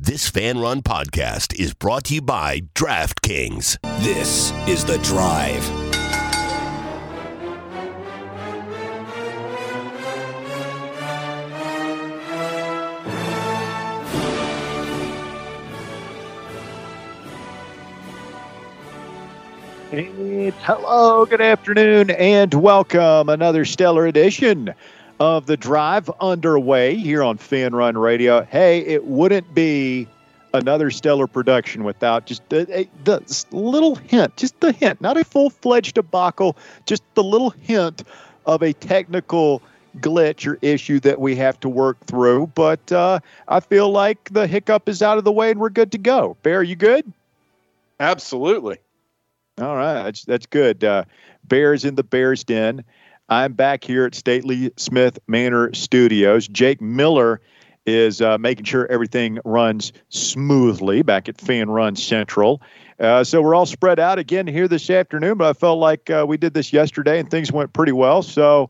This Fan Run podcast is brought to you by DraftKings. This is The Drive. Hello, good afternoon, and welcome. Another stellar edition of The Drive underway here on Fan Run Radio. Hey, it wouldn't be another stellar production without just the little hint, just the hint, not a full-fledged debacle, just the little hint of a technical glitch or issue that we have to work through. But I feel like the hiccup is out of the way and we're good to go. Bear, you good? Absolutely. All right, that's good. Bears in the Bears Den. I'm back here at Stately Smith Manor Studios. Jake Miller is making sure everything runs smoothly back at Fan Run Central. So we're all spread out again here this afternoon, but I felt like we did this yesterday and things went pretty well. So,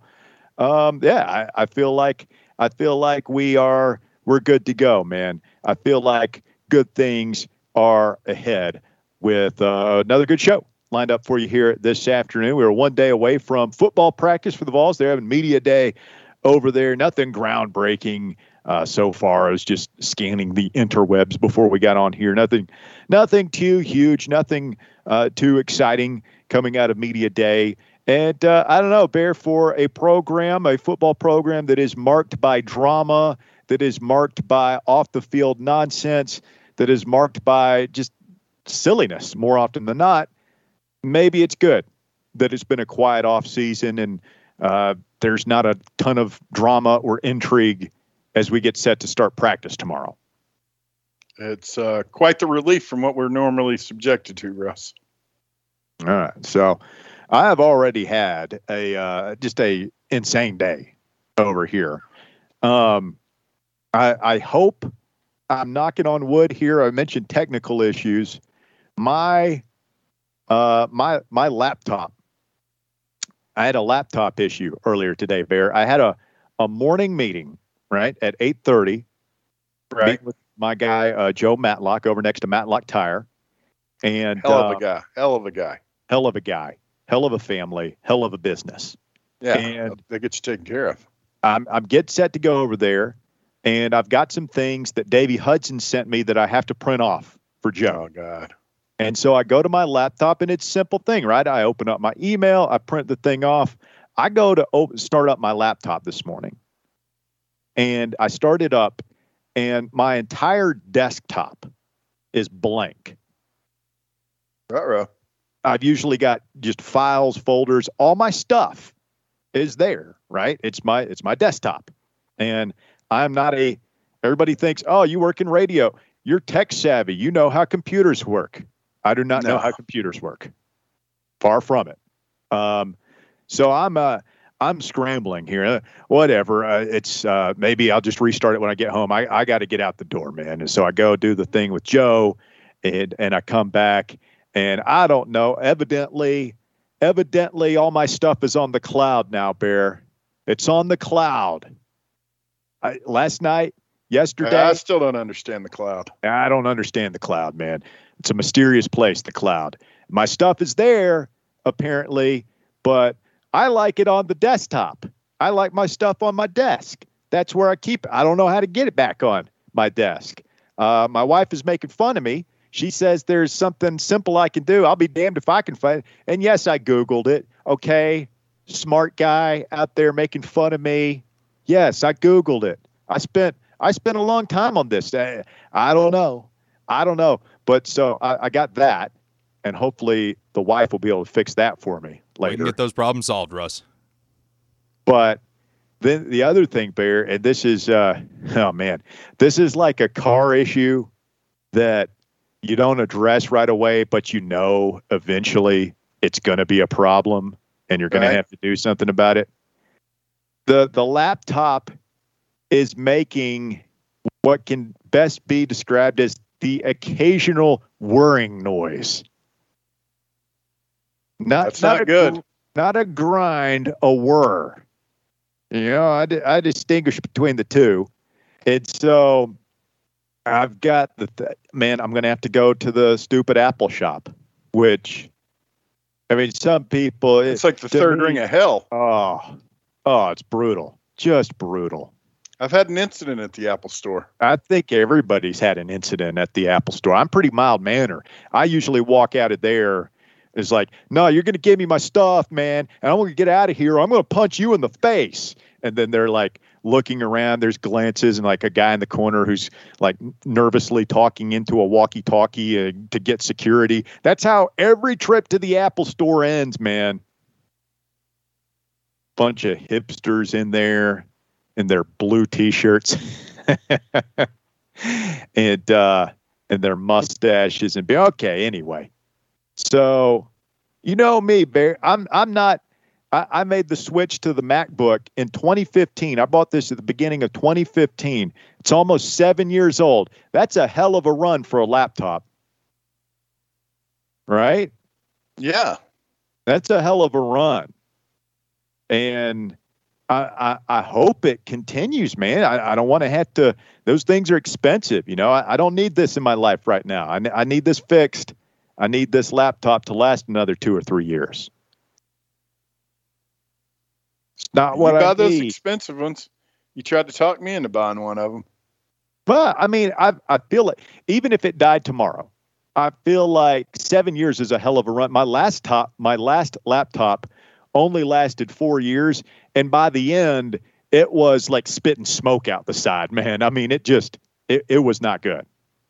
I feel like we're good to go, man. I feel like good things are ahead with another good show lined up for you here this afternoon. We were one day away from football practice for the Vols. They're having media day over there. Nothing groundbreaking so far. I was just scanning the interwebs before we got on here. Nothing too huge, nothing too exciting coming out of media day. And I don't know, Bear, for a football program that is marked by drama, that is marked by off-the-field nonsense, that is marked by just silliness more often than not, maybe it's good that it's been a quiet off season and there's not a ton of drama or intrigue as we get set to start practice tomorrow. It's quite the relief from what we're normally subjected to, Russ. All right. So I have already had just a insane day over here. I hope, I'm knocking on wood here. I mentioned technical issues. My laptop. I had a laptop issue earlier today, Bear. I had a morning meeting, right, at 8:30. Right. With my guy, Joe Matlock, over next to Matlock Tire. And Hell of a guy. Hell of a guy. Hell of a family. Hell of a business. Yeah, and they get you taken care of. I'm getting set to go over there, and I've got some things that Davey Hudson sent me that I have to print off for Joe. Oh, God. And so I go to my laptop, and it's a simple thing, right? I open up my email, I print the thing off. I go to start up my laptop this morning, and I start it up, and my entire desktop is blank. Uh-oh. I've usually got just files, folders, all my stuff is there, right? It's my desktop. And I'm not everybody thinks, oh, you work in radio. You're tech savvy. You know how computers work. I do not know how computers work. Far from it. So I'm scrambling here. Whatever. It's maybe I'll just restart it when I get home. I got to get out the door, man. And so I go do the thing with Joe, and I come back, and I don't know. Evidently, all my stuff is on the cloud now, Bear. It's on the cloud. Yesterday. I still don't understand the cloud. I don't understand the cloud, man. It's a mysterious place, the cloud. My stuff is there, apparently, but I like it on the desktop. I like my stuff on my desk. That's where I keep it. I don't know how to get it back on my desk. My wife is making fun of me. She says there's something simple I can do. I'll be damned if I can find it. And yes, I Googled it. Okay, smart guy out there making fun of me. Yes, I Googled it. I spent a long time on this. I don't know. But so I got that, and hopefully the wife will be able to fix that for me later. We can get those problems solved, Russ. But then the other thing, Bear, and this is, this is like a car issue that you don't address right away, but you know eventually it's going to be a problem, and you're going to have to do something about it. The laptop is making what can best be described as the occasional whirring noise. That's not good. Not a grind, a whir. You know, I distinguish between the two. And so I've got man, I'm going to have to go to the stupid Apple shop, which, I mean, some people. It's like the third ring of hell. Oh, it's brutal. Just brutal. I've had an incident at the Apple store. I think everybody's had an incident at the Apple store. I'm pretty mild-mannered. I usually walk out of there. It's like, no, you're going to give me my stuff, man, and I'm going to get out of here. Or I'm going to punch you in the face. And then they're like looking around. There's glances and like a guy in the corner who's like nervously talking into a walkie-talkie to get security. That's how every trip to the Apple store ends, man. Bunch of hipsters in there in their blue T-shirts and their mustaches and okay. Anyway, so you know me, Bear. I'm not. I made the switch to the MacBook in 2015. I bought this at the beginning of 2015. It's almost 7 years old. That's a hell of a run for a laptop, right? Yeah, that's a hell of a run. And I hope it continues, man. I don't want to have to. Those things are expensive, you know. I don't need this in my life right now. I need this fixed. I need this laptop to last another 2 or 3 years. It's not what I need. You buy those expensive ones. You tried to talk me into buying one of them. But I mean, I feel like even if it died tomorrow, I feel like 7 years is a hell of a run. My last laptop only lasted 4 years, and by the end, it was like spitting smoke out the side, man. I mean, it was not good.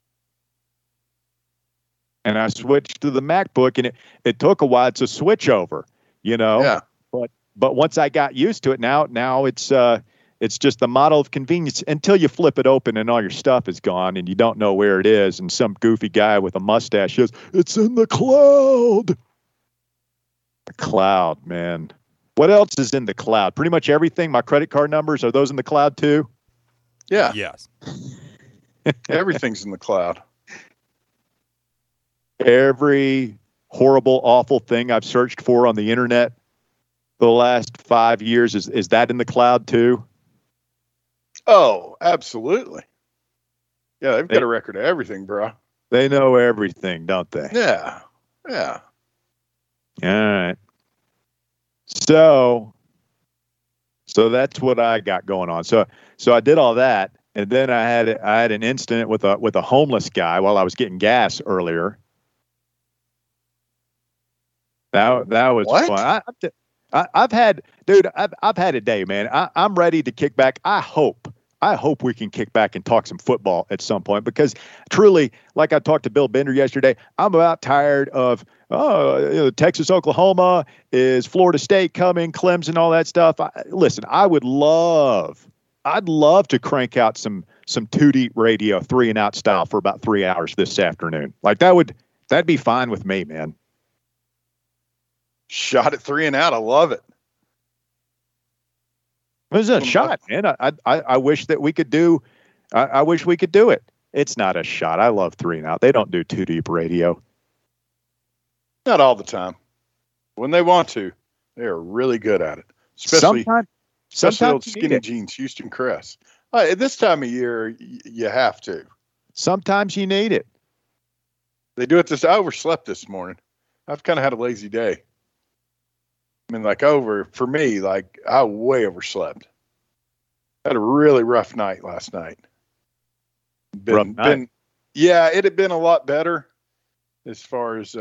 And I switched to the MacBook, and it took a while to switch over, you know. Yeah. But once I got used to it, now it's just the model of convenience until you flip it open and all your stuff is gone and you don't know where it is, and some goofy guy with a mustache says, "It's in the cloud." The cloud, man. What else is in the cloud? Pretty much everything. My credit card numbers, are those in the cloud too? Yeah. Yes. Everything's in the cloud. Every horrible, awful thing I've searched for on the internet the last 5 years, is that in the cloud too? Oh, absolutely. Yeah, they've got a record of everything, bro. They know everything, don't they? Yeah. Yeah. All right. So that's what I got going on. So I did all that, and then I had an incident with a homeless guy while I was getting gas earlier. That was what? fun. I've had a day, man. I'm ready to kick back. I hope we can kick back and talk some football at some point, because truly, like I talked to Bill Bender yesterday, I'm about tired of Texas, Oklahoma, is Florida State coming, Clemson, all that stuff. Listen, I'd love to crank out some 2 Deep radio 3 and Out style for about 3 hours this afternoon. Like that'd be fine with me, man. Shot at 3 and Out. I love it. It was a shot, man. I wish that we could do. I wish we could do it. It's not a shot. I love 3 and Out. They don't do 2 Deep radio. Not all the time. When they want to, they are really good at it. Especially old Skinny Jeans, Houston Crest. At this time of year, you have to. Sometimes you need it. They do it I overslept this morning. I've kind of had a lazy day. I mean, for me, I way overslept. Had a really rough night last night. Yeah, it had been a lot better as far as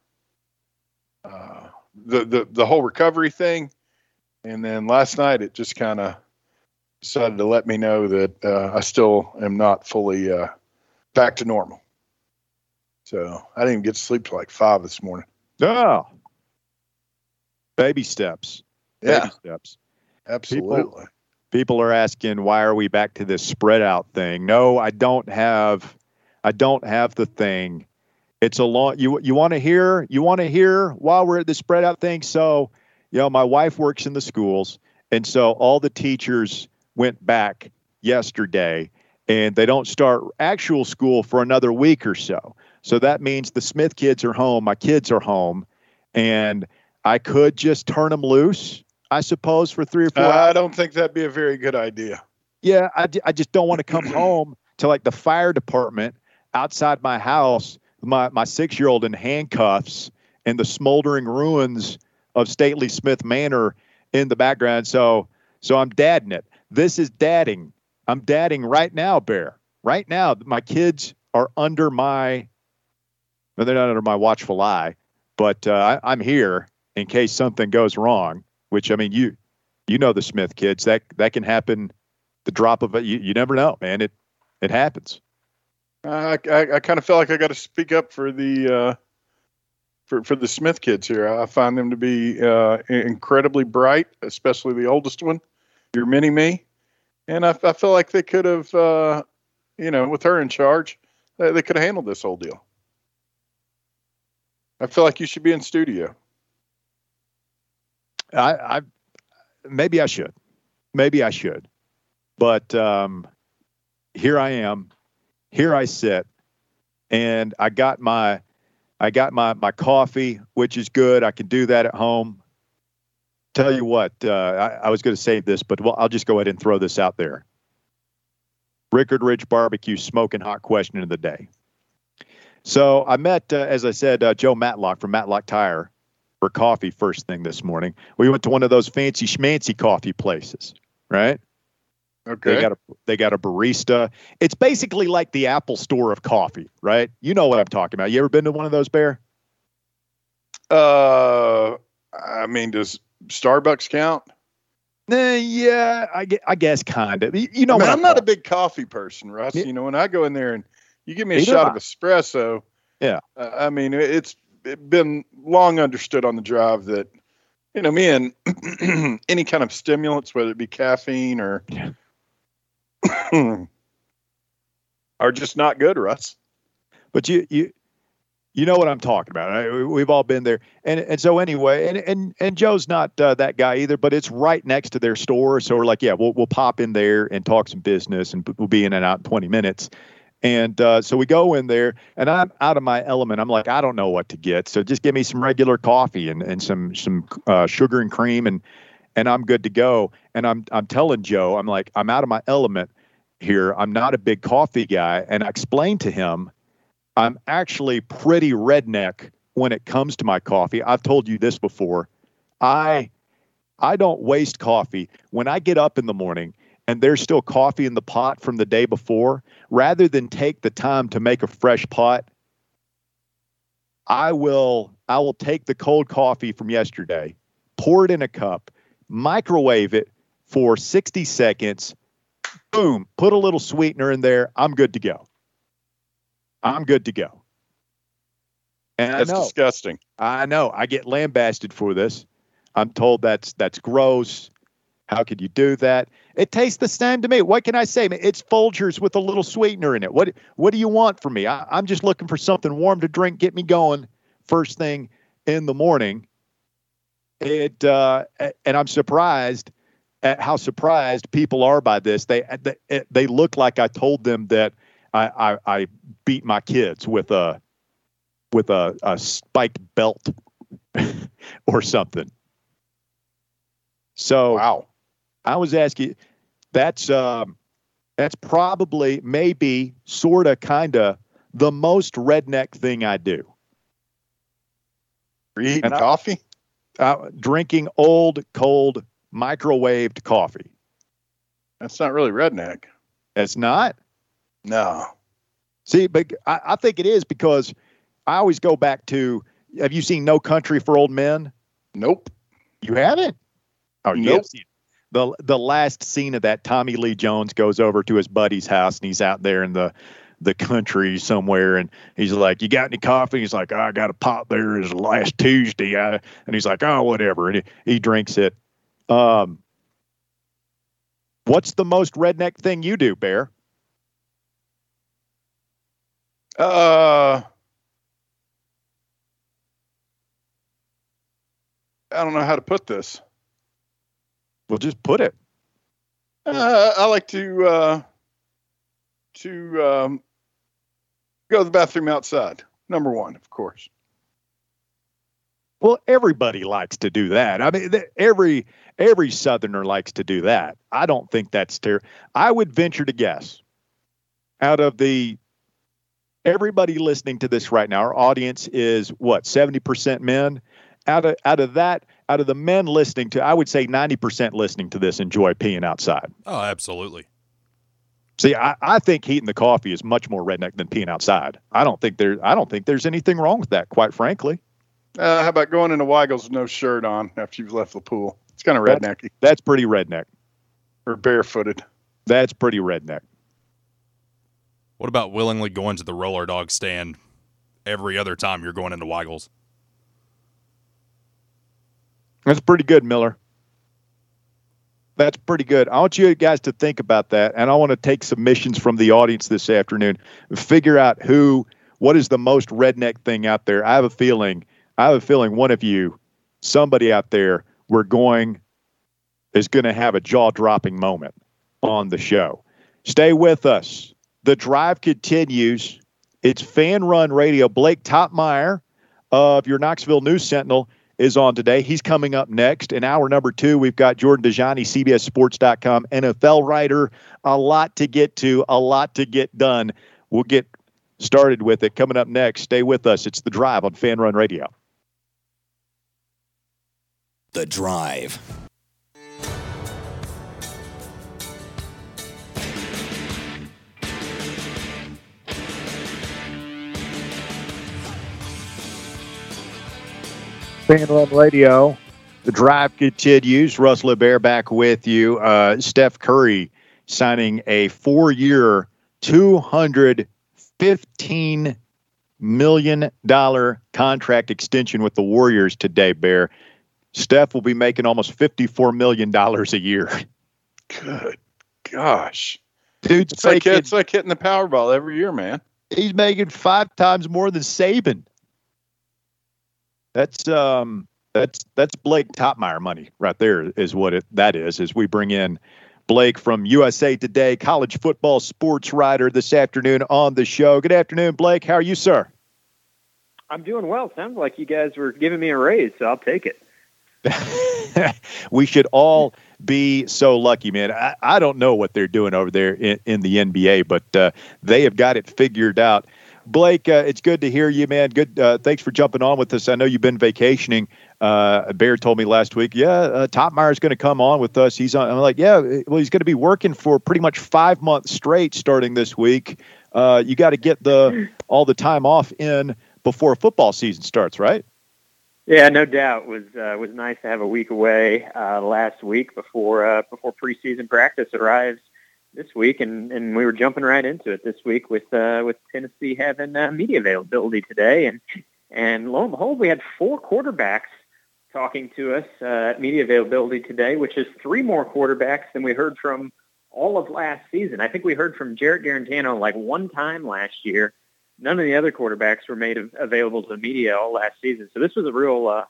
the whole recovery thing. And then last night, it just kind of decided to let me know that I still am not fully back to normal. So I didn't even get to sleep till 5 this morning. Oh. Baby steps. Yeah. Baby steps. Absolutely. People are asking, why are we back to this spread out thing? No, I don't have the thing. It's a long, you want to hear while we're at the spread out thing. So, my wife works in the schools, and so all the teachers went back yesterday, and they don't start actual school for another week or so. So that means the Smith kids are home, my kids are home, and I could just turn them loose, I suppose, for 3 or 4 hours. I don't think that'd be a very good idea. Yeah, I just don't want to come home to like the fire department outside my house, my 6-year-old in handcuffs and the smoldering ruins of Stately Smith Manor in the background. So I'm dadding it. This is dadding. I'm dadding right now, Bear. Right now, my kids are under my, well, they're not under my watchful eye, but I'm here in case something goes wrong, which, I mean, you know the Smith kids, that can happen, the drop of it. You never know, man. It happens. I kind of feel like I got to speak up for the for the Smith kids here. I find them to be incredibly bright, especially the oldest one, your mini me, and I feel like they could have, with her in charge, they could have handled this whole deal. I feel like you should be in studio. Maybe I should, but here I am. Here I sit, and I got my coffee, which is good. I can do that at home. Tell you what, I was going to save this, but I'll just go ahead and throw this out there. Rickard Ridge Barbecue smoking hot question of the day. So I met, as I said, Joe Matlock from Matlock Tire for coffee first thing this morning. We went to one of those fancy schmancy coffee places, right? Okay. They got a barista. It's basically like the Apple Store of coffee, right? You know what I'm talking about. You ever been to one of those, Bear? I mean, does Starbucks count? Yeah, I guess kind of. You know, I'm not a big coffee person, Russ. Yeah. You know, when I go in there and you give me a shot of espresso, yeah. I mean, it's been long understood on the drive that, me and any kind of stimulants, whether it be caffeine or are just not good, Russ. But you know what I'm talking about. Right? We've all been there. And so anyway, and Joe's not that guy either, but it's right next to their store. So we're like, yeah, we'll pop in there and talk some business, and we'll be in and out in 20 minutes. And so we go in there, and I'm out of my element. I'm like, I don't know what to get. So just give me some regular coffee and some sugar and cream, and I'm good to go. And I'm telling Joe, I'm like, I'm out of my element here. I'm not a big coffee guy. And I explained to him, I'm actually pretty redneck when it comes to my coffee. I've told you this before. I don't waste coffee. When I get up in the morning and there's still coffee in the pot from the day before, rather than take the time to make a fresh pot, I will take the cold coffee from yesterday, pour it in a cup, microwave it for 60 seconds, boom, put a little sweetener in there. I'm good to go. And that's disgusting. I know. I get lambasted for this. I'm told that's gross. How could you do that? It tastes the same to me. What can I say? It's Folgers with a little sweetener in it. What do you want from me? I'm just looking for something warm to drink, get me going first thing in the morning. And I'm surprised at how surprised people are by this. They look like I told them that I beat my kids with a spiked belt or something. So wow. I was asking, that's probably, maybe, sort of, kind of the most redneck thing I do. Are you eating coffee? Drinking old, cold, microwaved coffee. That's not really redneck. It's not? No. See, but I think it is, because I always go back to, have you seen No Country for Old Men? Nope. You haven't? Oh, nope. Yes. The last scene of that, Tommy Lee Jones goes over to his buddy's house, and he's out there in the country somewhere, and he's like, "You got any coffee?" He's like, "I got a pot there. Is last Tuesday." And he's like, "Oh, whatever." And he drinks it. What's the most redneck thing you do, Bear? I don't know how to put this. Well, just put it. I like to go to the bathroom outside. Number one, of course. Well, everybody likes to do that. I mean, every Southerner likes to do that. I don't think that's terrible. I would venture to guess out of everybody listening to this right now, our audience is what, 70% men? Out of the men listening to, I would say 90% listening to this enjoy peeing outside. Oh, absolutely. See, I think heating the coffee is much more redneck than peeing outside. I don't think there's anything wrong with that, quite frankly. How about going into Weigel's with no shirt on after you've left the pool? It's kind of rednecky. That's pretty redneck. Or barefooted. That's pretty redneck. What about willingly going to the roller dog stand every other time you're going into Weigel's? That's pretty good, Miller. That's pretty good. I want you guys to think about that, and I want to take submissions from the audience this afternoon. Figure out what is the most redneck thing out there. I have a feeling one of you, somebody out there, is going to have a jaw-dropping moment on the show. Stay with us. The drive continues. It's Fan Run Radio. Blake Topmeyer of your Knoxville News Sentinel is on today. He's coming up next. In hour number 2, we've got Jordan Dajani, CBSSports.com, NFL writer. A lot to get to, a lot to get done. We'll get started with it coming up next. Stay with us. It's The Drive on Fan Run Radio. The Drive. Fan Run Radio. The Drive continues. Russ LeBaire back with you. Steph Curry signing a 4-year, $215 million contract extension with the Warriors today, Bear. Steph will be making almost $54 million a year. Good gosh. Dude's it's like hitting the Powerball every year, man. He's making 5 times more than Saban. That's Blake Topmeyer money right there is what that is, as we bring in Blake from USA Today, college football sports writer this afternoon on the show. Good afternoon, Blake. How are you, sir? I'm doing well. Sounds like you guys were giving me a raise, so I'll take it. We should all be so lucky, man. I don't know what they're doing over there in the NBA, but they have got it figured out. Blake, it's good to hear you, man. Good. Thanks for jumping on with us. I know you've been vacationing. Bear told me last week, Topmeyer's going to come on with us. He's on. I'm like, yeah, well, he's going to be working for pretty much 5 months straight starting this week. You got to get all the time off in before football season starts, right? Yeah, no doubt. It was nice to have a week away last week before preseason practice arrives this week, and we were jumping right into it this week with Tennessee having media availability today, and lo and behold, we had 4 quarterbacks talking to us at media availability today, which is 3 more quarterbacks than we heard from all of last season. I think we heard from Jarrett Garantano like 1 time last year. None of the other quarterbacks were made available to the media all last season, so this was a real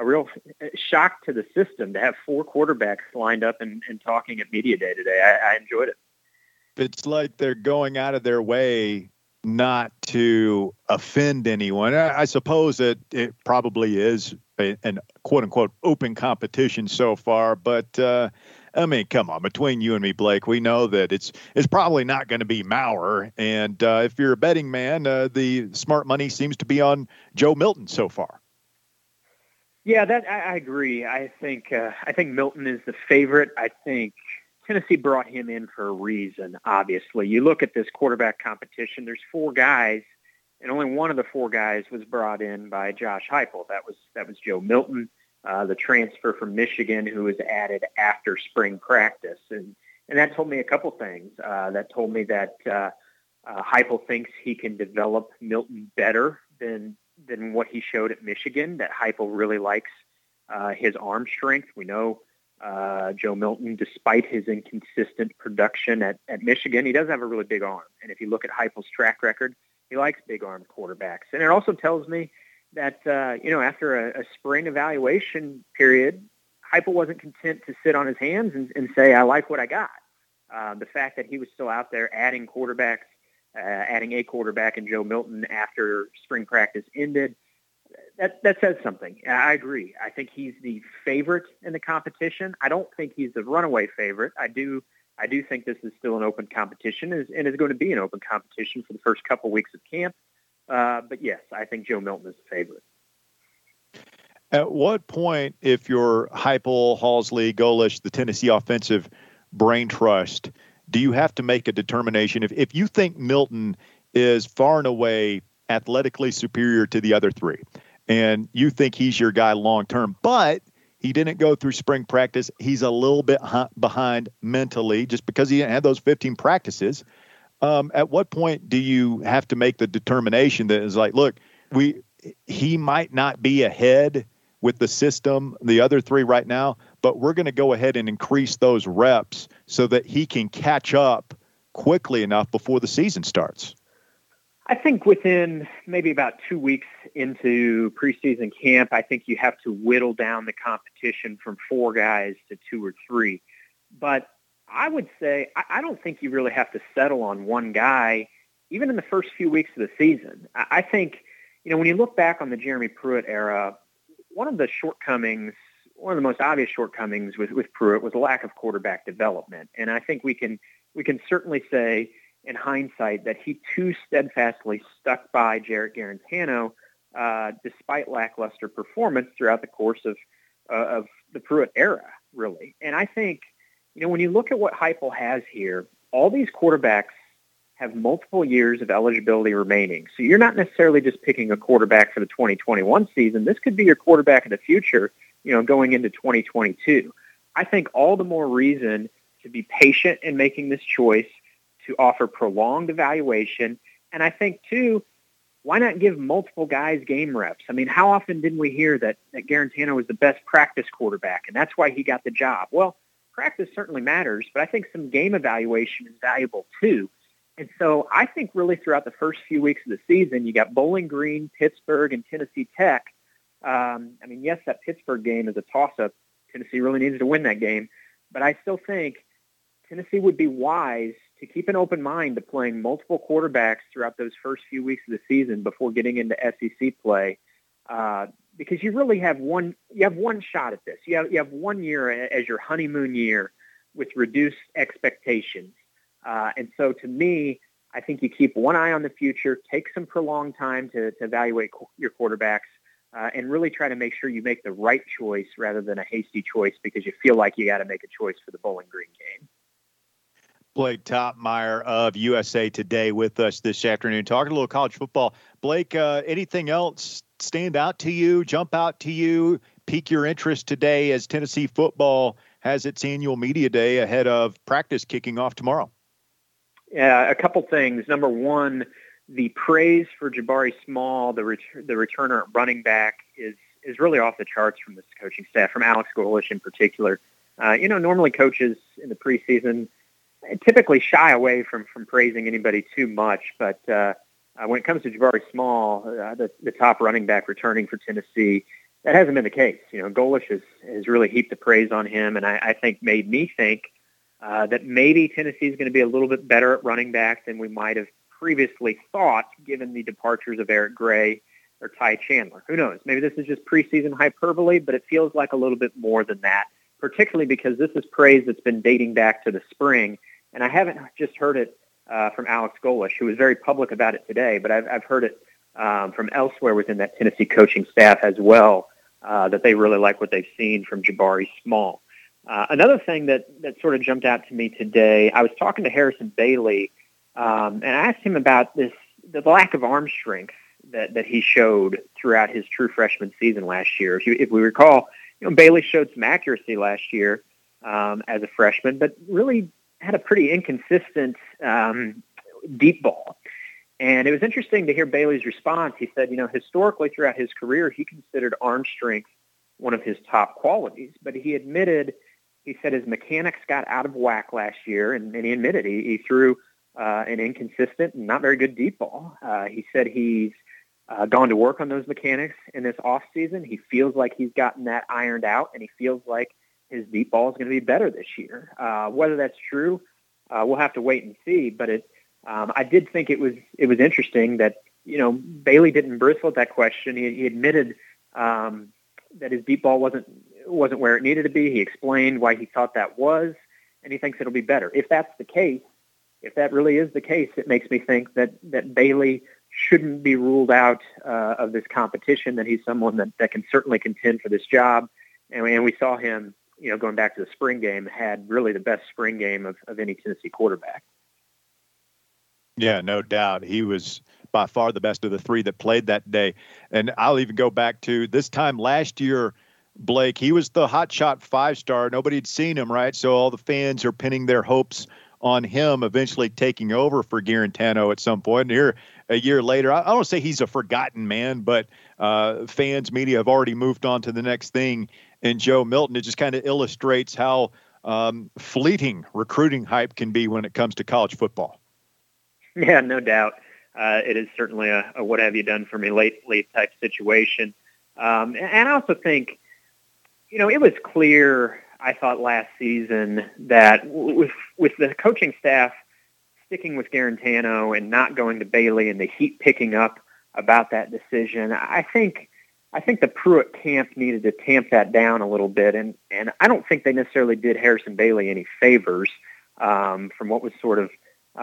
shock to the system to have 4 quarterbacks lined up and talking at media day today. I enjoyed it. It's like they're going out of their way not to offend anyone. I suppose that it probably is an quote-unquote open competition so far, but I mean, come on, between you and me, Blake, we know that it's probably not going to be Maurer, and if you're a betting man, the smart money seems to be on Joe Milton so far. Yeah, I agree. I think Milton is the favorite. I think Tennessee brought him in for a reason, obviously. You look at this quarterback competition, there's 4 guys, and only one of the 4 guys was brought in by Josh Heupel. That was Joe Milton, the transfer from Michigan, who was added after spring practice. And that told me a couple things. That told me that Heupel thinks he can develop Milton better than what he showed at Michigan, that Heupel really likes his arm strength. We know Joe Milton, despite his inconsistent production at Michigan, he does have a really big arm. And if you look at Heupel's track record, he likes big-armed quarterbacks. And it also tells me that, after a spring evaluation period, Heupel wasn't content to sit on his hands and say, I like what I got. The fact that he was still out there adding quarterbacks, adding a quarterback in Joe Milton after spring practice ended, that says something. I agree. I think he's the favorite in the competition. I don't think he's the runaway favorite. I do I do think this is still an open competition and is going to be an open competition for the first couple weeks of camp. But yes, I think Joe Milton is the favorite. At what point, if you're Heupel, Halsley, Golesh, the Tennessee offensive brain trust, do you have to make a determination? If you think Milton is far and away athletically superior to the other three, and you think he's your guy long term, but he didn't go through spring practice, he's a little bit behind mentally just because he didn't have those 15 practices. At what point do you have to make the determination that is like, look, he might not be ahead with the system, the other three right now, but we're going to go ahead and increase those reps so that he can catch up quickly enough before the season starts? I think within maybe about 2 weeks into preseason camp, I think you have to whittle down the competition from 4 guys to 2 or 3. But I would say I don't think you really have to settle on one guy, even in the first few weeks of the season. I think, when you look back on the Jeremy Pruitt era, one of the most obvious shortcomings with Pruitt was a lack of quarterback development. And I think we can certainly say in hindsight that he too steadfastly stuck by Jarrett Guarantano despite lackluster performance throughout the course of the Pruitt era, really. And I think, when you look at what Heupel has here, all these quarterbacks have multiple years of eligibility remaining. So you're not necessarily just picking a quarterback for the 2021 season. This could be your quarterback in the future, going into 2022. I think all the more reason to be patient in making this choice, to offer prolonged evaluation. And I think, too, why not give multiple guys game reps? I mean, how often didn't we hear that Guarantano was the best practice quarterback, and that's why he got the job? Well, practice certainly matters, but I think some game evaluation is valuable, too. And so I think really throughout the first few weeks of the season, you got Bowling Green, Pittsburgh, and Tennessee Tech. Yes, that Pittsburgh game is a toss-up. Tennessee really needs to win that game. But I still think Tennessee would be wise to keep an open mind to playing multiple quarterbacks throughout those first few weeks of the season before getting into SEC play, because you really have one shot at this. You have 1 year as your honeymoon year with reduced expectations. And so to me, I think you keep one eye on the future, take some prolonged time to evaluate your quarterbacks, and really try to make sure you make the right choice rather than a hasty choice because you feel like you got to make a choice for the Bowling Green game. Blake Toppmeyer of USA Today with us this afternoon, talking a little college football. Blake, anything else stand out to you, jump out to you, pique your interest today as Tennessee football has its annual media day ahead of practice kicking off tomorrow? Yeah, a couple things. Number one, the praise for Jabari Small, the returner at running back, is really off the charts from this coaching staff, from Alex Golesh in particular. Normally coaches in the preseason typically shy away from praising anybody too much, but when it comes to Jabari Small, the top running back returning for Tennessee, that hasn't been the case. Golesh has really heaped the praise on him, and I think made me think that maybe Tennessee is going to be a little bit better at running back than we might have previously thought, given the departures of Eric Gray or Ty Chandler. Who knows? Maybe this is just preseason hyperbole, but it feels like a little bit more than that, particularly because this is praise that's been dating back to the spring. And I haven't just heard it from Alex Golesh, who was very public about it today, but I've heard it from elsewhere within that Tennessee coaching staff as well, that they really like what they've seen from Jabari Small. Another thing that sort of jumped out to me today, I was talking to Harrison Bailey, and I asked him about the lack of arm strength that he showed throughout his true freshman season last year. If we recall, Bailey showed some accuracy last year as a freshman, but really had a pretty inconsistent deep ball. And it was interesting to hear Bailey's response. He said, historically throughout his career, he considered arm strength one of his top qualities, but he said his mechanics got out of whack last year, and he admitted he threw an inconsistent and not very good deep ball. He said he's gone to work on those mechanics in this offseason. He feels like he's gotten that ironed out, and he feels like his deep ball is going to be better this year. Whether that's true, we'll have to wait and see. But I did think it was interesting that Bailey didn't bristle at that question. He admitted that his deep ball wasn't where it needed to be. He explained why he thought that was, and he thinks it'll be better. If that's the case, if that really is the case, it makes me think that Bailey shouldn't be ruled out of this competition, that he's someone that can certainly contend for this job. And we saw him, going back to the spring game, had really the best spring game of any Tennessee quarterback. Yeah, no doubt. He was by far the best of the three that played that day. And I'll even go back to this time last year, Blake, he was the hotshot 5-star. Nobody had seen him, right? So all the fans are pinning their hopes on him eventually taking over for Guarantano at some point. And here, a year later, I don't say he's a forgotten man, but fans, media have already moved on to the next thing. And Joe Milton, it just kind of illustrates how fleeting recruiting hype can be when it comes to college football. Yeah, no doubt. It is certainly a what have you done for me lately type situation. And I also think, it was clear, I thought, last season that with the coaching staff sticking with Guarantano and not going to Bailey and the heat picking up about that decision, I think the Pruitt camp needed to tamp that down a little bit. And I don't think they necessarily did Harrison Bailey any favors from what was sort of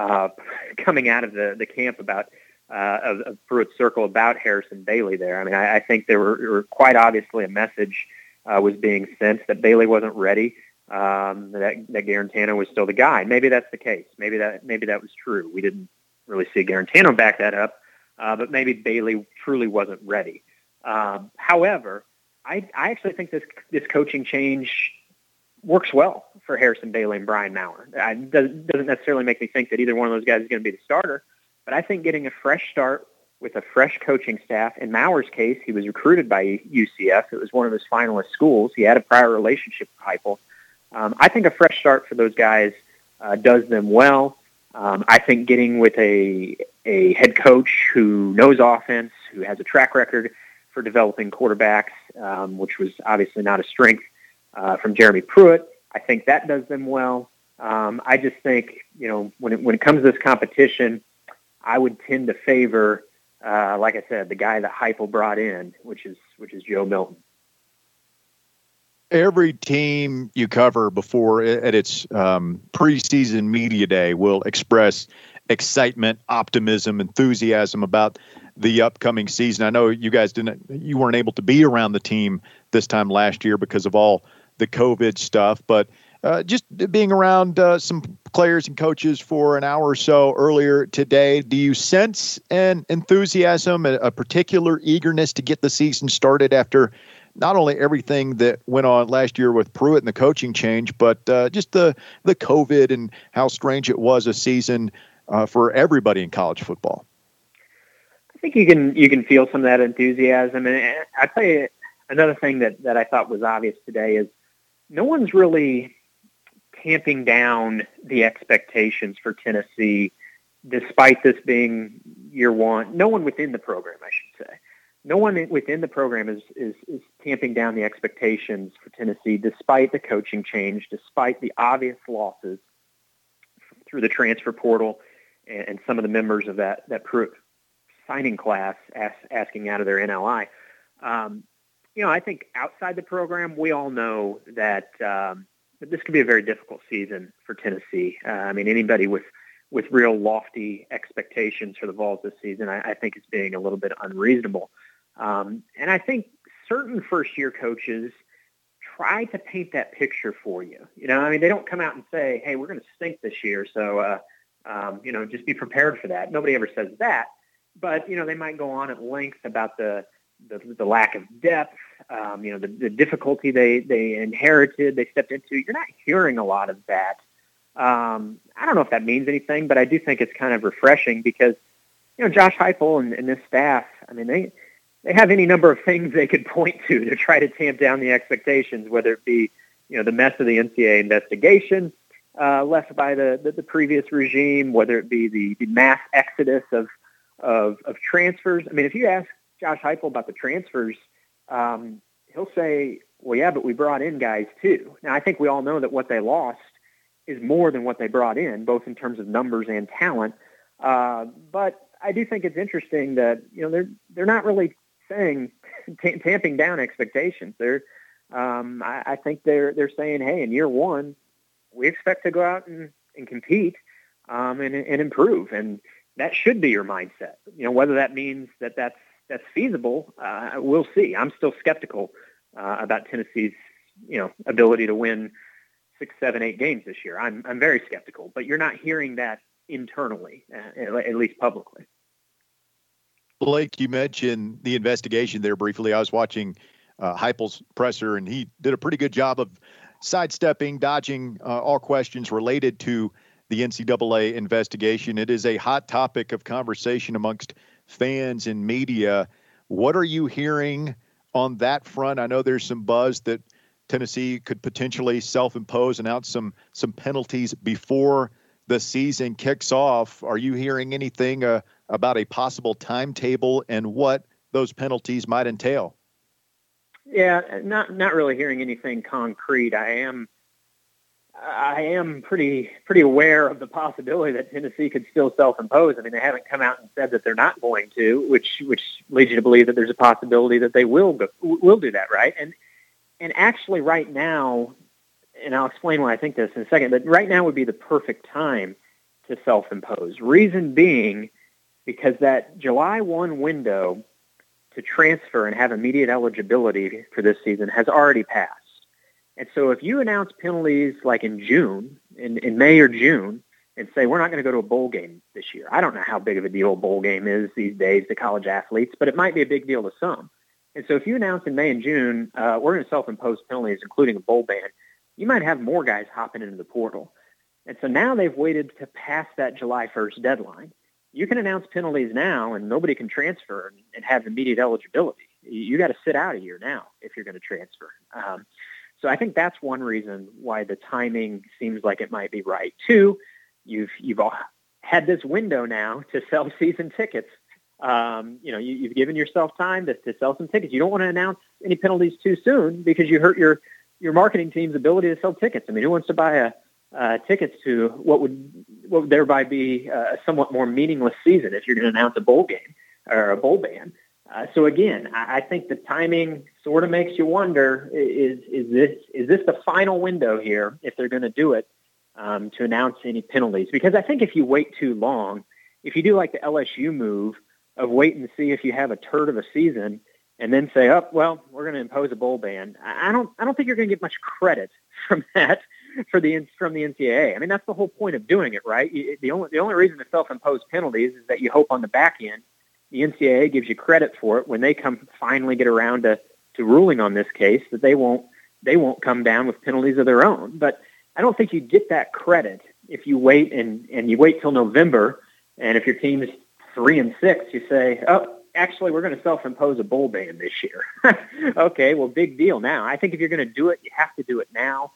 coming out of the camp about of Pruitt's circle about Harrison Bailey there. I mean, I think there were quite obviously a message was being sent that Bailey wasn't ready, that Guarantano was still the guy. Maybe that's the case. Maybe that was true. We didn't really see Guarantano back that up, but maybe Bailey truly wasn't ready. However, I actually think this coaching change works well for Harrison Bailey and Brian Maurer. It doesn't necessarily make me think that either one of those guys is going to be the starter, but I think getting a fresh start with a fresh coaching staff. In Maurer's case, he was recruited by UCF. It was one of his finalist schools. He had a prior relationship with Heupel. I think a fresh start for those guys does them well. I think getting with a head coach who knows offense, who has a track record for developing quarterbacks, which was obviously not a strength from Jeremy Pruitt, I think that does them well. I just think, when it comes to this competition, I would tend to favor, like I said, the guy that Heupel brought in, which is Joe Milton. Every team you cover before at its preseason media day will express excitement, optimism, enthusiasm about the upcoming season. I know you guys you weren't able to be around the team this time last year because of all the COVID stuff, but just being around some players and coaches for an hour or so earlier today, do you sense an enthusiasm, a particular eagerness to get the season started after not only everything that went on last year with Pruitt and the coaching change, but just the COVID and how strange it was a season for everybody in college football? I think you can feel some of that enthusiasm. And I tell you, another thing that I thought was obvious today is no one's really tamping down the expectations for Tennessee, despite this being year one. No one within the program, I should say. No one within the program is tamping down the expectations for Tennessee, despite the coaching change, despite the obvious losses through the transfer portal and some of the members of that Pruitt signing class asking out of their NLI. I think outside the program, we all know that this could be a very difficult season for Tennessee. Anybody with real lofty expectations for the Vols this season, I think is being a little bit unreasonable. And I think certain first-year coaches try to paint that picture for you. They don't come out and say, hey, we're going to stink this year, so, just be prepared for that. Nobody ever says that. But, they might go on at length about the lack of depth, the difficulty they inherited, they stepped into. You're not hearing a lot of that. I don't know if that means anything, but I do think it's kind of refreshing because, Josh Heupel and this staff, they have any number of things they could point to try to tamp down the expectations, whether it be, the mess of the NCAA investigation left by the previous regime, whether it be the mass exodus of transfers. If you ask Josh Heupel about the transfers, he'll say, well, yeah, but we brought in guys too. Now, I think we all know that what they lost is more than what they brought in, both in terms of numbers and talent. But I do think it's interesting that, they're not really saying tamping down expectations. I think they're saying, hey, in year one, we expect to go out and compete and improve. And that should be your mindset. Whether that means that that's feasible, we'll see. I'm still skeptical about Tennessee's, ability to win 6, 7, 8 games this year. I'm very skeptical, but you're not hearing that internally, at least publicly. Blake, you mentioned the investigation there briefly. I was watching Heupel's presser, and he did a pretty good job of sidestepping, dodging all questions related to the NCAA investigation. It is a hot topic of conversation amongst fans and media. What are you hearing on that front? I know there's some buzz that Tennessee could potentially self-impose, announce some penalties before the season kicks off. Are you hearing anything about a possible timetable and what those penalties might entail? Yeah, not really hearing anything concrete. I am pretty aware of the possibility that Tennessee could still self-impose. I mean, they haven't come out and said that they're not going to, which leads you to believe that there's a possibility that they will do that, right? And actually, right now, and I'll explain why I think this in a second, but right now would be the perfect time to self-impose. Reason being, because that July 1 window to transfer and have immediate eligibility for this season has already passed. And so if you announce penalties like in June, in May or June, and say, we're not going to go to a bowl game this year. I don't know how big of a deal a bowl game is these days to college athletes, but it might be a big deal to some. And so if you announce in May and June, we're going to self-impose penalties, including a bowl ban, you might have more guys hopping into the portal. And so now they've waited to pass that July 1st deadline. You can announce penalties now, and nobody can transfer and have immediate eligibility. You got to sit out a year now if you're going to transfer. So I think that's one reason why the timing seems like it might be right. Two, you've all had this window now to sell season tickets. You've given yourself time to sell some tickets. You don't want to announce any penalties too soon because you hurt your marketing team's ability to sell tickets. I mean, who wants to buy tickets to what would thereby be a somewhat more meaningless season if you're going to announce a bowl game or a bowl ban? So again, I think the timing sort of makes you wonder: is this the final window here if they're going to do it to announce any penalties? Because I think if you wait too long, if you do like the LSU move of wait and see if you have a turd of a season and then say, oh, well, we're going to impose a bowl ban, I don't think you're going to get much credit from that from the NCAA. I mean, that's the whole point of doing it, right? The only reason to self-impose penalties is that you hope on the back end the NCAA gives you credit for it when they finally get around to ruling on this case, that they won't come down with penalties of their own. But I don't think you get that credit if you wait and you wait till November, and if your team is 3-6, you say, oh, actually, we're going to self-impose a bowl ban this year. Okay, well, big deal now. I think if you're going to do it, you have to do it now.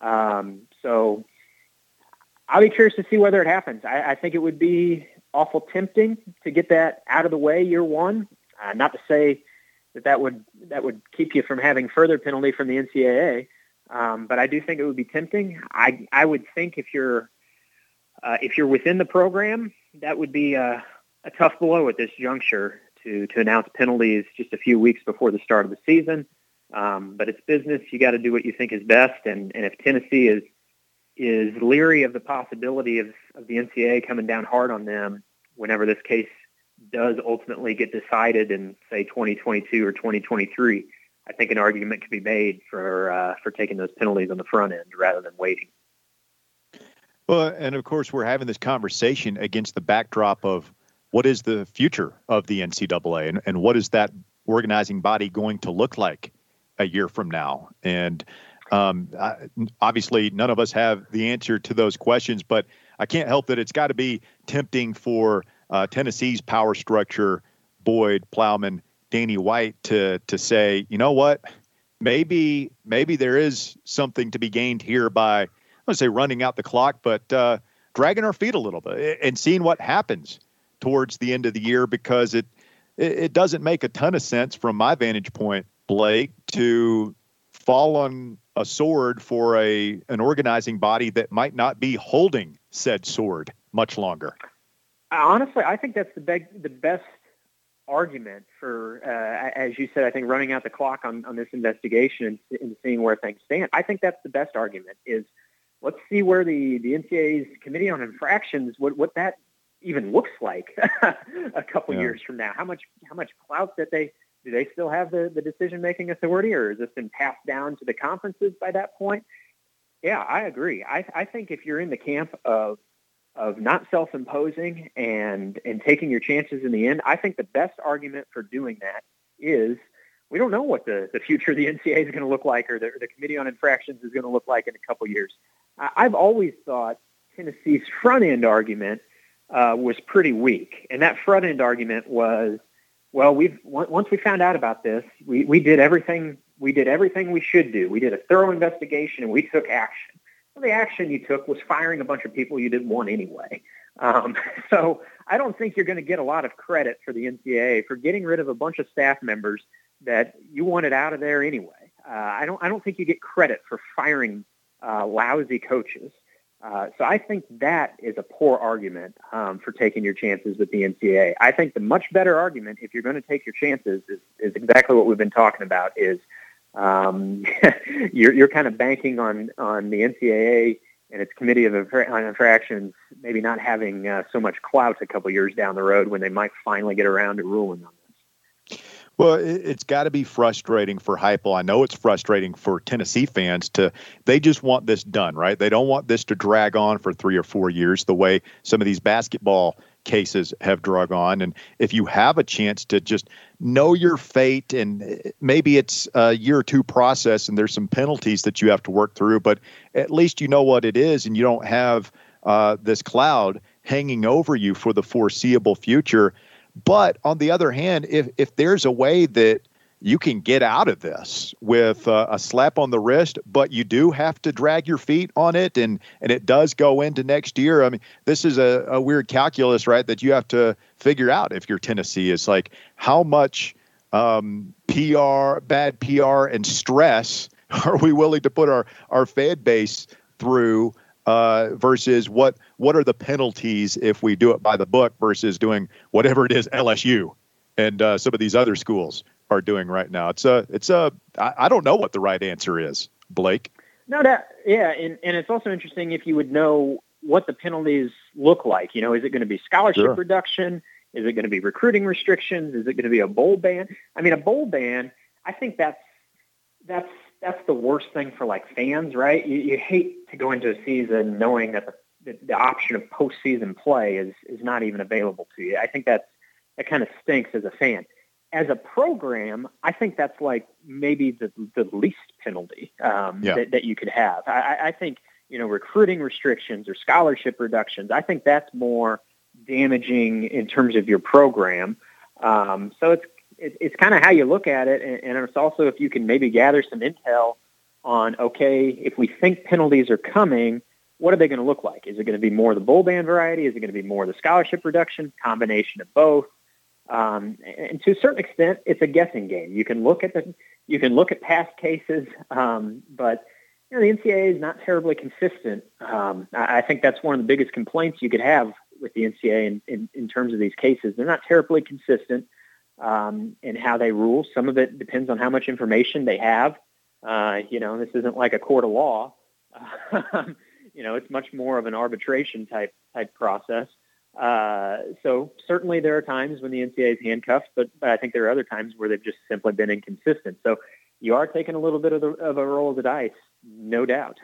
So I'll be curious to see whether it happens. I think it would be awful tempting to get that out of the way year one. Not to say that would keep you from having further penalty from the NCAA, but I do think it would be tempting. I would think if you're within the program, that would be a tough blow at this juncture to announce penalties just a few weeks before the start of the season. But it's business. You got to do what you think is best. And if Tennessee is leery of the possibility of the NCAA coming down hard on them whenever this case does ultimately get decided in, say, 2022 or 2023, I think an argument could be made for taking those penalties on the front end rather than waiting. Well, and of course, we're having this conversation against the backdrop of what is the future of the NCAA and what is that organizing body going to look like a year from now? And obviously, none of us have the answer to those questions, but I can't help that it's got to be tempting for Tennessee's power structure, Boyd, Plowman, Danny White, to say, you know what, maybe there is something to be gained here by, I don't say running out the clock, but dragging our feet a little bit and seeing what happens towards the end of the year, because it doesn't make a ton of sense from my vantage point, Blake, to fall on a sword for an organizing body that might not be holding said sword much longer. Honestly, I think that's the best argument for, as you said, I think running out the clock on this investigation and seeing where things stand. I think that's the best argument is let's see where the NCAA's Committee on Infractions, what that even looks like a couple years from now. How much clout do they still have the decision-making authority, or has this been passed down to the conferences by that point? Yeah, I agree. I think if you're in the camp of not self-imposing and taking your chances in the end, I think the best argument for doing that is we don't know what the future of the NCAA is going to look like, or the Committee on Infractions is going to look like in a couple years. I've always thought Tennessee's front-end argument was pretty weak. And that front-end argument was, well, once we found out about this, we did everything we should do. We did a thorough investigation, and we took action. Well, the action you took was firing a bunch of people you didn't want anyway. So I don't think you're going to get a lot of credit for the NCAA for getting rid of a bunch of staff members that you wanted out of there anyway. I don't think you get credit for firing lousy coaches. So I think that is a poor argument for taking your chances with the NCAA. I think the much better argument, if you're going to take your chances, is exactly what we've been talking about, is you're kind of banking on the NCAA and its Committee on Infractions maybe not having so much clout a couple years down the road when they might finally get around to ruling on this. Well, it's got to be frustrating for Heupel. I know it's frustrating for Tennessee fans they just want this done, right? They don't want this to drag on for 3 or 4 years the way some of these basketball cases have drug on. And if you have a chance to just know your fate, and maybe it's a year or two process and there's some penalties that you have to work through, but at least you know what it is and you don't have this cloud hanging over you for the foreseeable future. But on the other hand, if there's a way that you can get out of this with a slap on the wrist, but you do have to drag your feet on it, and it does go into next year. I mean, this is a weird calculus, right, that you have to figure out if you're Tennessee. It's like how much bad PR and stress are we willing to put our fan base through versus what are the penalties if we do it by the book versus doing whatever it is LSU and some of these other schools are doing right now. I don't know what the right answer is, Blake. No, and it's also interesting if you would know what the penalties look like. You know, is it going to be scholarship reduction? Is it going to be recruiting restrictions? Is it going to be a bowl ban? I mean, a bowl ban, I think that's the worst thing for like fans, right? You hate to go into a season knowing that the option of postseason play is not even available to you. I think that kind of stinks as a fan. As a program, I think that's like maybe the least penalty that you could have. I think, recruiting restrictions or scholarship reductions, I think that's more damaging in terms of your program. So it's kind of how you look at it. And it's also if you can maybe gather some intel on, okay, if we think penalties are coming, what are they going to look like? Is it going to be more the bowl ban variety? Is it going to be more the scholarship reduction? Combination of both? And to a certain extent, it's a guessing game. You can look at past cases, but the NCAA is not terribly consistent. I think that's one of the biggest complaints you could have with the NCAA in terms of these cases. They're not terribly consistent in how they rule. Some of it depends on how much information they have. This isn't like a court of law. It's much more of an arbitration type process. So certainly there are times when the NCAA is handcuffed, but I think there are other times where they've just simply been inconsistent. So you are taking a little bit of a roll of the dice, no doubt.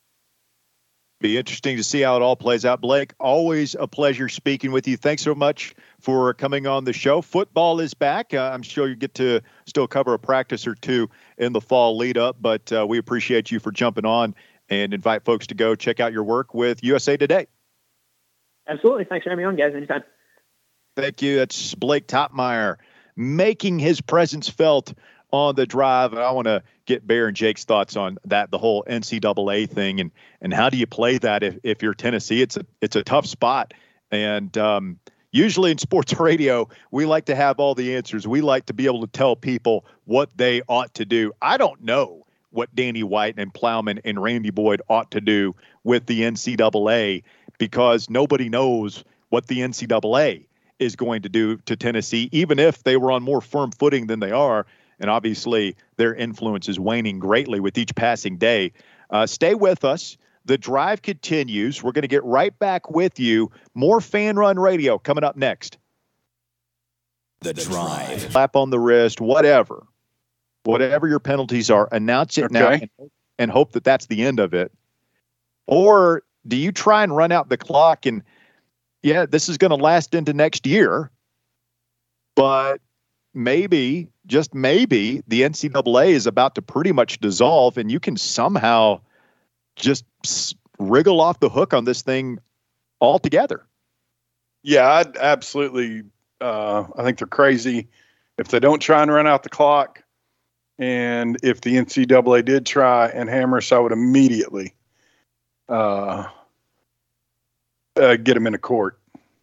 Be interesting to see how it all plays out. Blake, always a pleasure speaking with you. Thanks so much for coming on the show. Football is back. I'm sure you get to still cover a practice or two in the fall lead up, but we appreciate you for jumping on and invite folks to go check out your work with USA Today. Absolutely. Thanks for having me on, guys. Anytime. Thank you. That's Blake Toppmeyer making his presence felt on the drive. And I want to get Bear and Jake's thoughts on that, the whole NCAA thing, and how do you play that if you're Tennessee? It's a tough spot. And usually in sports radio, we like to have all the answers. We like to be able to tell people what they ought to do. I don't know what Danny White and Plowman and Randy Boyd ought to do with the NCAA, because nobody knows what the NCAA is going to do to Tennessee, even if they were on more firm footing than they are. And obviously their influence is waning greatly with each passing day. Stay with us. The drive continues. We're going to get right back with you. More Fan Run Radio coming up next. The Drive. Slap on the wrist, whatever your penalties are, announce it now and hope that that's the end of it. Or do you try and run out the clock and, yeah, this is going to last into next year, but maybe, just maybe, the NCAA is about to pretty much dissolve and you can somehow just wriggle off the hook on this thing altogether. Yeah, I'd absolutely. I think they're crazy if they don't try and run out the clock. And if the NCAA did try and hammer us, I would immediately get them into court.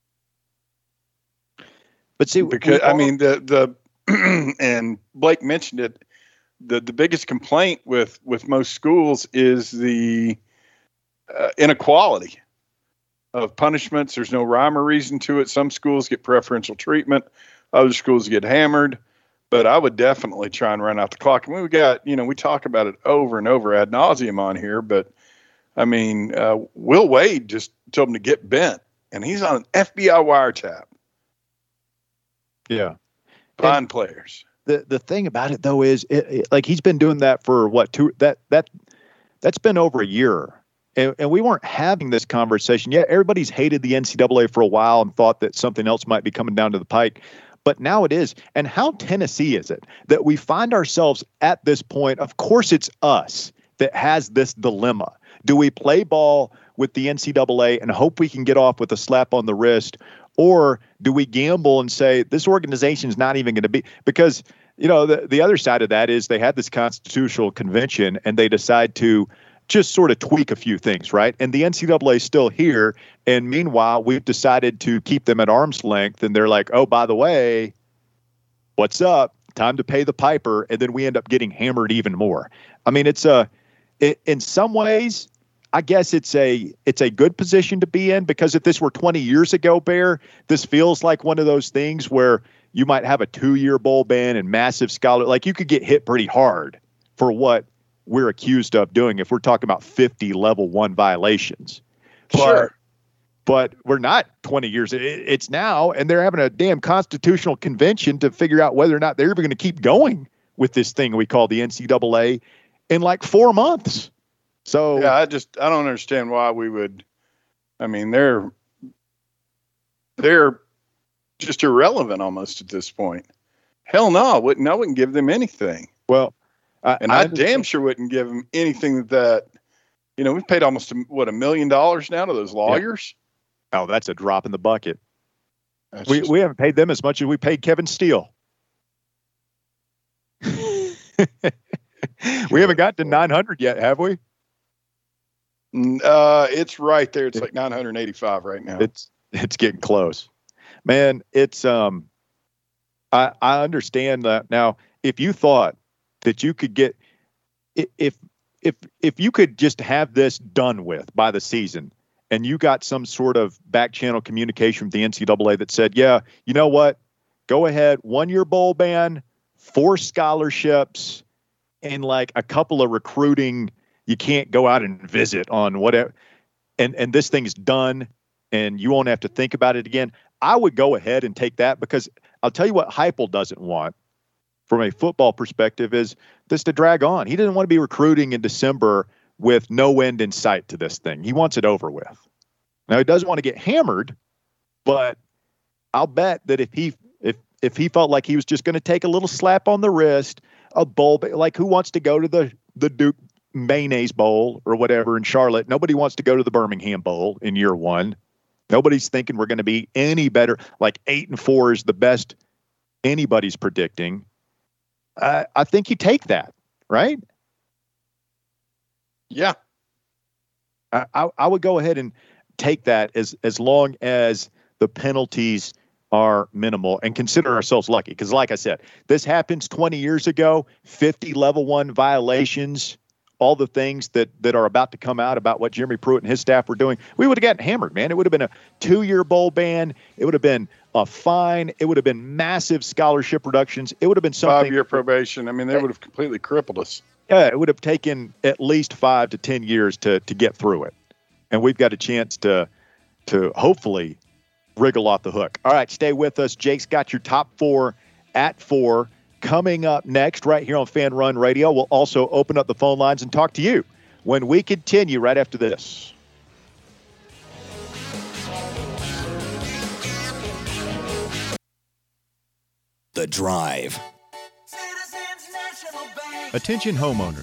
But see, because I mean, the and Blake mentioned it. The biggest complaint with most schools is the inequality of punishments. There's no rhyme or reason to it. Some schools get preferential treatment. Other schools get hammered. But I would definitely try and run out the clock. And we got, we talk about it over and over ad nauseum on here. But, I mean, Will Wade just told him to get bent. And he's on an FBI wiretap. Yeah. Fine players. The thing about it, though, is like he's been doing that for what, that's been over a year. And we weren't having this conversation yet. Everybody's hated the NCAA for a while and thought that something else might be coming down to the pike. But now it is. And how Tennessee is it that we find ourselves at this point? Of course, it's us that has this dilemma. Do we play ball with the NCAA and hope we can get off with a slap on the wrist? Or do we gamble and say this organization is not even going to be? Because, the other side of that is they had this constitutional convention and they decide to just sort of tweak a few things, right? And the NCAA is still here. And meanwhile, we've decided to keep them at arm's length. And they're like, oh, by the way, what's up? Time to pay the piper. And then we end up getting hammered even more. I mean, in some ways, I guess it's a good position to be in, because if this were 20 years ago, Bear, this feels like one of those things where you might have a 2-year bowl ban and massive scholar. Like, you could get hit pretty hard for what we're accused of doing if we're talking about 50 level 1 violations. Sure. But we're not 20 years. It's now, and they're having a damn constitutional convention to figure out whether or not they're even going to keep going with this thing we call the NCAA in like 4 months. So yeah, I don't understand why we would. I mean, they're just irrelevant almost at this point. Hell no, I wouldn't give them anything. Well, I damn sure wouldn't give them anything that we've paid almost $1 million now to those lawyers. Yeah. Oh, that's a drop in the bucket. We haven't paid them as much as we paid Kevin Steele. We haven't got to 900 yet, have we? It's right there. It's like 985 right now. It's getting close, man. It's I understand that now. If you thought that you could get, if you could just have this done with by the season, and you got some sort of back channel communication from the NCAA that said, yeah, you know what, go ahead, 1-year bowl ban, 4 scholarships, and like a couple of recruiting. You can't go out and visit on whatever, and this thing's done, and you won't have to think about it again. I would go ahead and take that, because I'll tell you what Heupel doesn't want from a football perspective is this to drag on. He doesn't want to be recruiting in December with no end in sight to this thing. He wants it over with. Now, he doesn't want to get hammered, but I'll bet that if he felt like he was just going to take a little slap on the wrist, a bowl, like who wants to go to the Duke Mayonnaise Bowl or whatever in Charlotte? Nobody wants to go to the Birmingham Bowl in year 1. Nobody's thinking we're going to be any better. Like 8-4 is the best anybody's predicting. I think you take that, right? Yeah. I would go ahead and take that as long as the penalties are minimal and consider ourselves lucky. Because like I said, this happens 20 years ago, 50 level 1 violations, all the things that are about to come out about what Jeremy Pruitt and his staff were doing. We would have gotten hammered, man. It would have been a 2-year bowl ban. It would have been a fine. It would have been massive scholarship reductions. It would have been something. 5-year probation. I mean, they would have completely crippled us. Yeah, it would have taken at least 5 to 10 years to get through it. And we've got a chance to hopefully wriggle off the hook. All right, stay with us. Jake's got your top 4 at 4 coming up next right here on Fan Run Radio. We'll also open up the phone lines and talk to you when we continue right after this. The Drive. Attention homeowners.